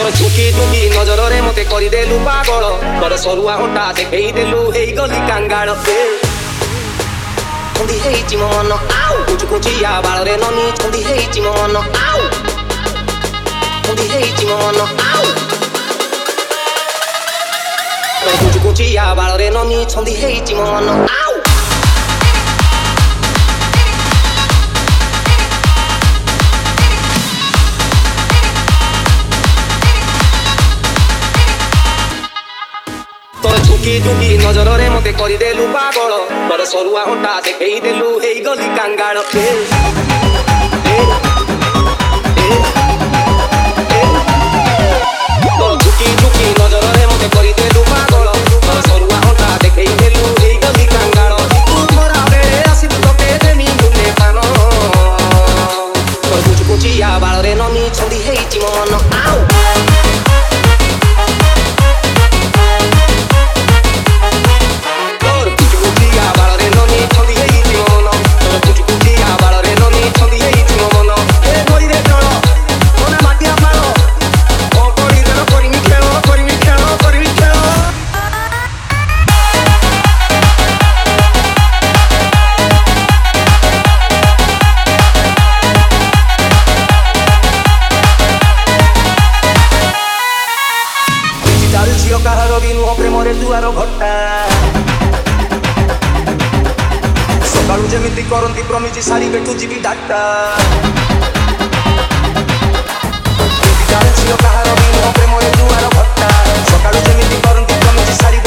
तोर झुकी झुकी नजर रे मते करी देलु पागल तोर सरुआ हटा देखई देलु हेई गली कांगाल छंदी हेई मो मन कुछ कुचिया बाल रे ननी छंदी हेई मो मन छंदी हेई मो मन कुछ कुचिया बाल रे ननी छंदी हेई मो मन झुकी झुकी नजर रे मते करी देलु पागल तोर सरुआ हटा देखई देलु हेई गली कांगाल झुकी झुकी नजर रे मते करी देलु पागल तोर सरुआ हटा देखई देलु हेई गली कांगाल तू मोरा बेले आसी तोके देमी मुले पान तोर कुछ कुचिया बाल रे ननी छंदी हेई मो मन କାହାର ବି ନୁହଁ ପ୍ରେମରେ ଦୁଆର ଘଟା ସକାଳୁ ଯେମିତି କରନ୍ତି ପ୍ରମିଜି ସାରି ବେଠୁ ଯିବି ଡାଟା କାହାର ବି ନୁହଁ ପ୍ରେମରେ ଦୁଆର ଘଟା ସକାଳୁ ଯେମିତି କରନ୍ତି ପ୍ରମିଜି ସାରି